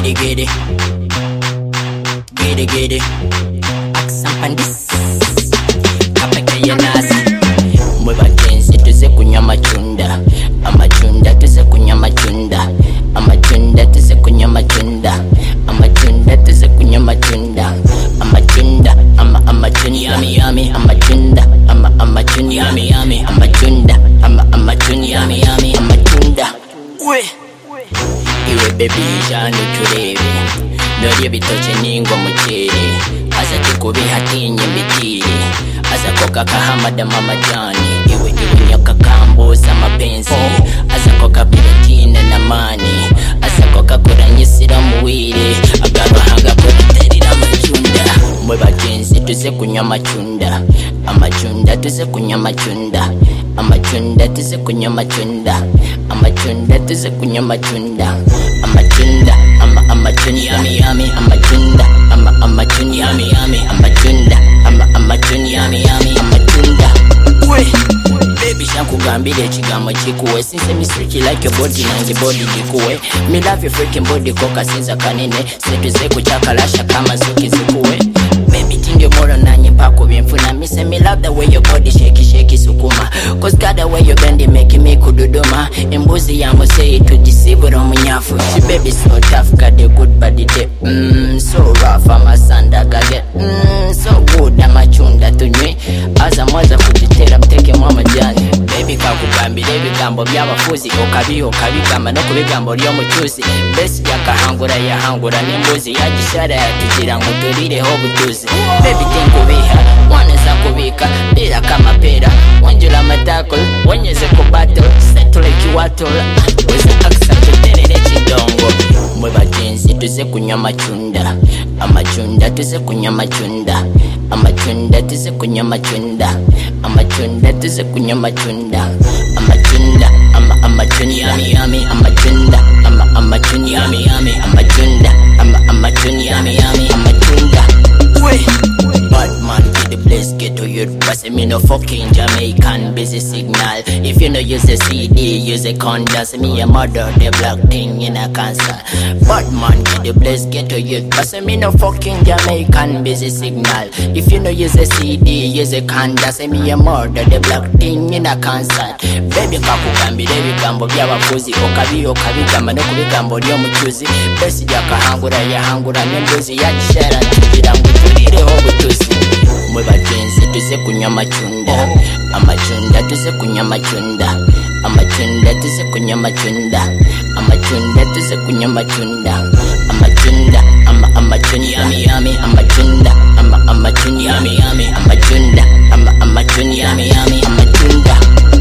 Get it. Aksam pandis. Kapeke ya nasi. Mwe bagenzi tuze kunywa amachunda. Amachunda tuze kunywa amachunda. Amachunda tuze kunywa amachunda. Amachunda tuze kunywa amachunda. Amachunda amachunda yummy yummy. Amachunda amachunda yummy yummy. Amachunda amachunda yummy yummy. Amachunda. Iwe baby jano turebe. Nori bitoche ningo mukere. Aza tikubiha tinye mbitire. Aza koka kahamada mama jani. Iwe nyoka kambuza mapenzi. Aza koka pilatina na mani. Aza koka kuranyisira muwire. Agaruhanga kuriterira amachunda. Mwe bagenzi tuze kunywa amachunda. Amachunda tuze kunywa amachunda. Amachunda tuze kunywa amachunda. Amachunda tuze kunywa amachunda. Amachunda amachunda yummy yummy. Amachunda amachunda yummy yummy. Amachunda amachunda yummy yummy. Amachunda. Baby shankugambire ekigambo kikuwe. Since me freaky like your body nange body gikuwe. Me love your freaking body koka sinza kanene. Setuze kuchakalasha kama zuki zikuwe. Baby tindio moro nanye pako bienfuna. Me say me love the way your body shake sukuma. Cause God the way you bend it make me kududuma. Embuzi yangu say tujisibura munyafu. She baby so tough got a good body day. So rough I'm a sanda gage. So good amachunda tunywe. Aza mwaza kujitera mteke mama jani. Baby kakugambire ebigambo byabafuzi. Okabiho kabigamba no kubigambo lyomucyuzi. Besi yakahangura yahangura n'embuzi. Yagishara yatugira ngo turireho butuzi. Baby tinkubiha waneza kubika. Dira kama pera wanjula matakol. Wanyeze kubattle settle kiwatol. Weza aksa tuterere chidongo. Mwe bagenzi tuze kunywa amachunda. Amachunda tuze kunywa amachunda. Amachunda tuze kunywa amachunda. Amachunda tuze kunywa amachunda. Amachunda amachunda yummy yummy. Amachunda amachunda yummy yummy. Amachunda amachunda yummy yummy. Amachunda. Batman to the place get to your bus. Me no fucking Jamaican busy signal. If you no use a CD, use a condas. Me a murder the black thing in a cancer. Batman to the place get to your bus. Me no fucking Jamaican busy signal. If you no use a CD, use a condas. Me a murder the black thing in a cancer. Baby kakugambire ebigambo byabafuzi. Okabigamba no kubigambo lyomucyuzi. Besi yakahangura yahangura n'embuzi. Yagishara tugira ngo turireho butuzi. Mwe bagenzi tuze kunywa amachunda. Amachunda tuze kunywa amachunda. Amachunda tuze kunywa amachunda. Amachunda tuze kunywa amachunda. Amachunda amachunda yummy yummy. Amachunda amachunda yummy yummy. Amachunda amachunda yummy yummy. Amachunda.